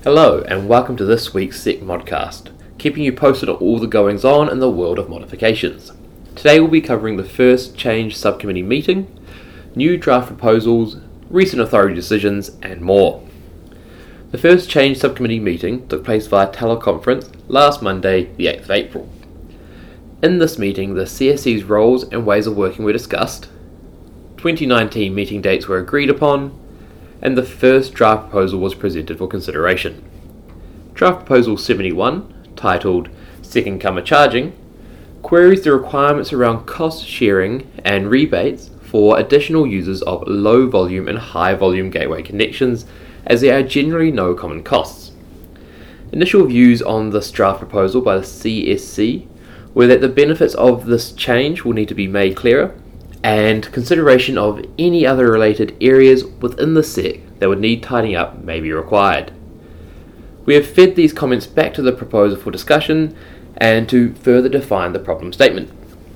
Hello and welcome to this week's SEC Modcast, keeping you posted on all the goings on in the world of modifications. Today we'll be covering the first change subcommittee meeting, new draft proposals, recent authority decisions and more. The first change subcommittee meeting took place via teleconference last Monday, the 8th of April. In this meeting, the CSC's roles and ways of working were discussed, 2019 meeting dates were agreed upon, and the first draft proposal was presented for consideration. Draft Proposal 71, titled Second Comer Charging, queries the requirements around cost sharing and rebates for additional users of low volume and high volume gateway connections, as there are generally no common costs. Initial views on this draft proposal by the CSC were that the benefits of this change will need to be made clearer, and consideration of any other related areas within the SEC that would need tidying up may be required. We have fed these comments back to the proposal for discussion and to further define the problem statement.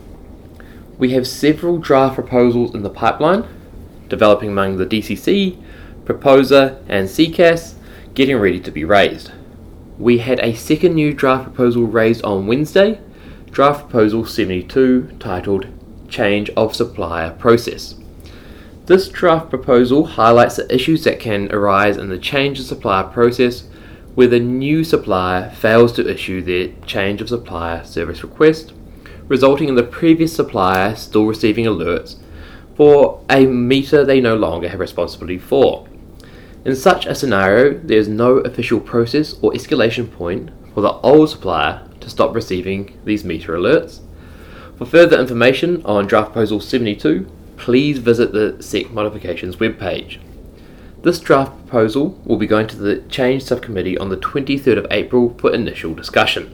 We have several draft proposals in the pipeline, developing among the DCC, Proposer and CCAS, getting ready to be raised. We had a second new draft proposal raised on Wednesday, Draft Proposal 72, titled Change of Supplier Process. This draft proposal highlights the issues that can arise in the change of supplier process where the new supplier fails to issue their change of supplier service request, resulting in the previous supplier still receiving alerts for a meter they no longer have responsibility for. In such a scenario, there is no official process or escalation point for the old supplier to stop receiving these meter alerts. For further information on Draft Proposal 72, please visit the SEC Modifications webpage. This draft proposal will be going to the Change Subcommittee on the 23rd of April for initial discussion.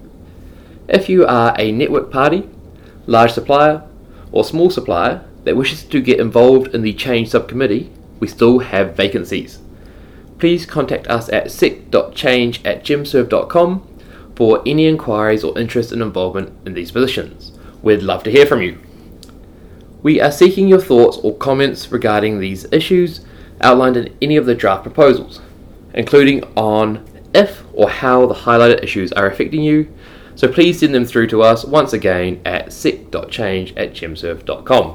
If you are a network party, large supplier, or small supplier that wishes to get involved in the Change Subcommittee, we still have vacancies. Please contact us at sec.change@gemserve.com for any inquiries or interest in involvement in these positions. We'd love to hear from you. We are seeking your thoughts or comments regarding these issues outlined in any of the draft proposals, including on if or how the highlighted issues are affecting you, so please send them through to us once again at sec.change@gemserve.com.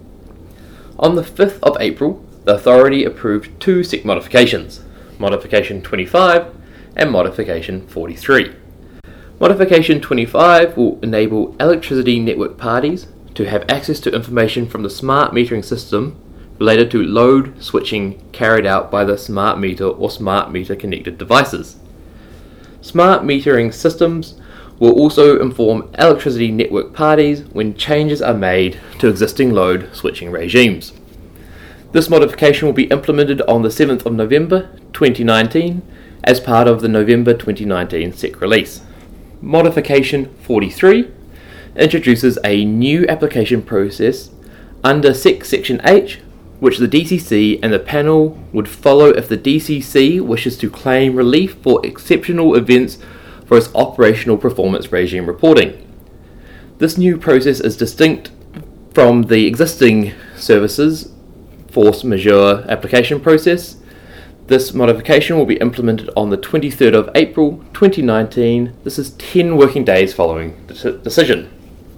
On the 5th of April, the authority approved two SEC modifications, Modification 25 and Modification 43. Modification 25 will enable electricity network parties to have access to information from the smart metering system related to load switching carried out by the smart meter or smart meter connected devices. Smart metering systems will also inform electricity network parties when changes are made to existing load switching regimes. This modification will be implemented on the 7th of November 2019 as part of the November 2019 SEC release. Modification 43 introduces a new application process under SEC Section H, which the DCC and the panel would follow if the DCC wishes to claim relief for exceptional events for its operational performance regime reporting. This new process is distinct from the existing services force majeure application process. This modification will be implemented on the 23rd of April 2019. This is 10 working days following the decision.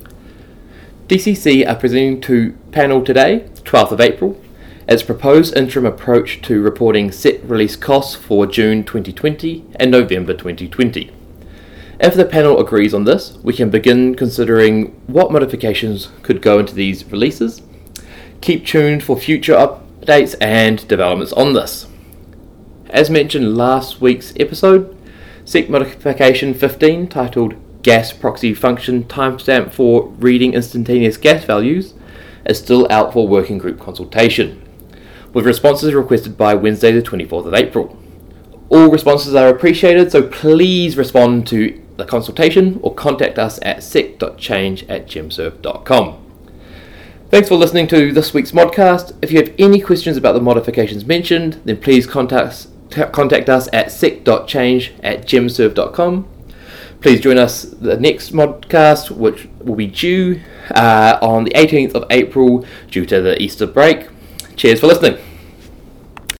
DCC are presenting to panel today, 12th of April, its proposed interim approach to reporting set release costs for June 2020 and November 2020. If the panel agrees on this, we can begin considering what modifications could go into these releases. Keep tuned for future updates and developments on this. As mentioned last week's episode, SEC Modification 15, titled Gas Proxy Function Timestamp for Reading Instantaneous Gas Values, is still out for working group consultation, with responses requested by Wednesday the 24th of April. All responses are appreciated, so please respond to the consultation or contact us at sec.change@gemserve.com. Thanks for listening to this week's modcast. If you have any questions about the modifications mentioned, then please contact us at sec.change@gemserve.com. Please join us the next modcast, which will be due on the 18th of April due to the Easter break. Cheers for listening.